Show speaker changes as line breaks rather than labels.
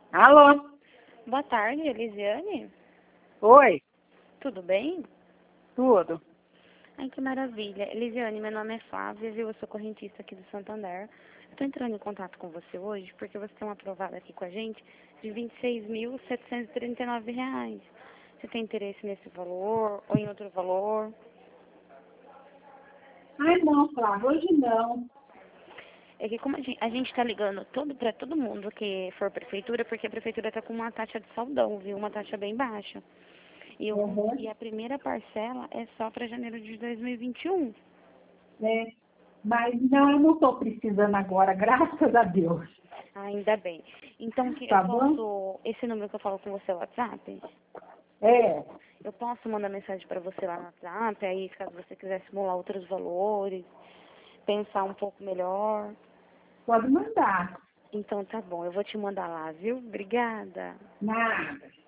Alô?
Boa tarde, Elisiane.
Oi?
Tudo bem?
Tudo?
Ai, que maravilha. Elisiane, meu nome é Flávia, viu? Eu sou correntista aqui do Santander. Estou entrando em contato com você hoje porque você tem uma aprovada aqui com a gente de R$ 26.739. Você tem interesse nesse valor ou em outro valor?
Ai, não, Flávia, hoje não.
É que como a gente está ligando para todo mundo que for prefeitura, porque a prefeitura está com uma taxa de saldão, viu? Uma taxa bem baixa. E
Uhum.
a primeira parcela é só para janeiro de 2021.
É. Mas não, eu não estou precisando agora, graças a Deus.
Ainda bem. Então, que eu
Tá bom?
posso. Esse número que eu falo com você é o WhatsApp?
É,
Eu posso mandar mensagem para você lá no WhatsApp, aí caso você quiser simular outros valores, pensar um pouco melhor.
pode mandar.
Então tá bom, eu vou te mandar lá, viu? Obrigada.
Nada.